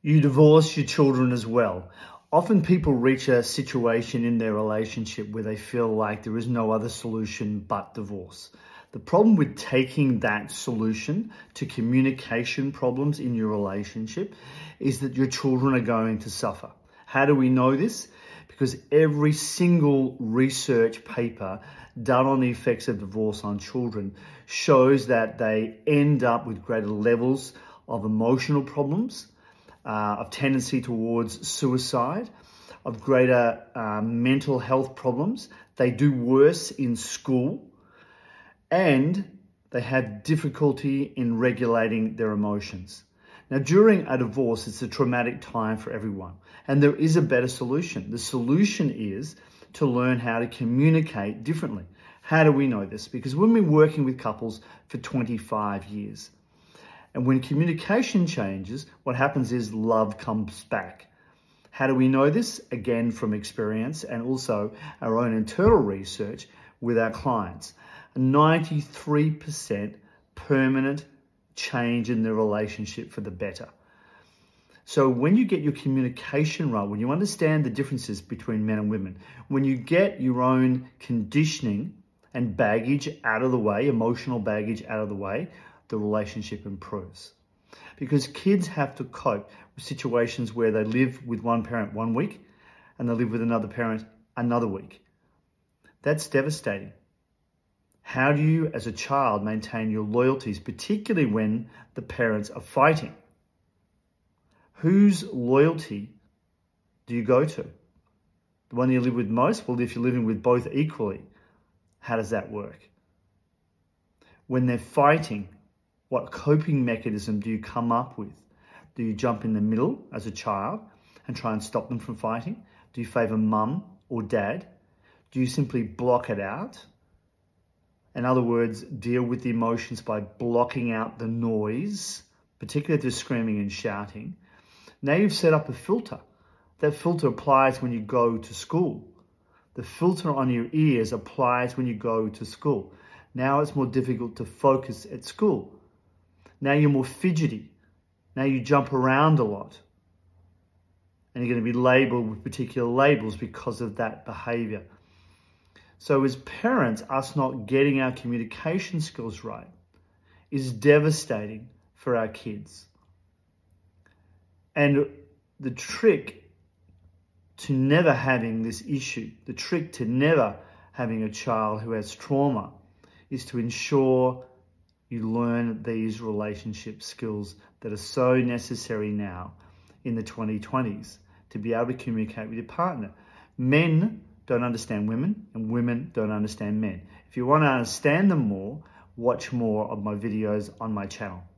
You divorce your children as well. Often people reach a situation in their relationship where they feel like there is no other solution but divorce. The problem with taking that solution to communication problems in your relationship is that your children are going to suffer. How do we know this? Because every single research paper done on the effects of divorce on children shows that they end up with greater levels of emotional problems, of tendency towards suicide, of greater mental health problems. They do worse in school, and they have difficulty in regulating their emotions. Now, during a divorce, it's a traumatic time for everyone, and there is a better solution. The solution is to learn how to communicate differently. How do we know this? Because we've been working with couples for 25 years. And when communication changes, what happens is love comes back. How do we know this? Again, from experience and also our own internal research with our clients. A 93% permanent change in the relationship for the better. So when you get your communication right, when you understand the differences between men and women, when you get your own conditioning and baggage out of the way, emotional baggage out of the way, the relationship improves. Because kids have to cope with situations where they live with one parent 1 week and they live with another parent another week. That's devastating. How do you, as a child, maintain your loyalties, particularly when the parents are fighting? Whose loyalty do you go to? The one you live with most? Well, if you're living with both equally, how does that work? When they're fighting, what coping mechanism do you come up with? Do you jump in the middle as a child and try and stop them from fighting? Do you favor mum or dad? Do you simply block it out? In other words, deal with the emotions by blocking out the noise, particularly if they're screaming and shouting. Now you've set up a filter. That filter applies when you go to school. The filter on your ears applies when you go to school. Now it's more difficult to focus at school. Now you're more fidgety. Now you jump around a lot. And you're going to be labeled with particular labels because of that behavior. So as parents, us not getting our communication skills right is devastating for our kids. And the trick to never having this issue, the trick to never having a child who has trauma, is to ensure you learn these relationship skills that are so necessary now in the 2020s to be able to communicate with your partner. Men don't understand women and women don't understand men. If you want to understand them more, watch more of my videos on my channel.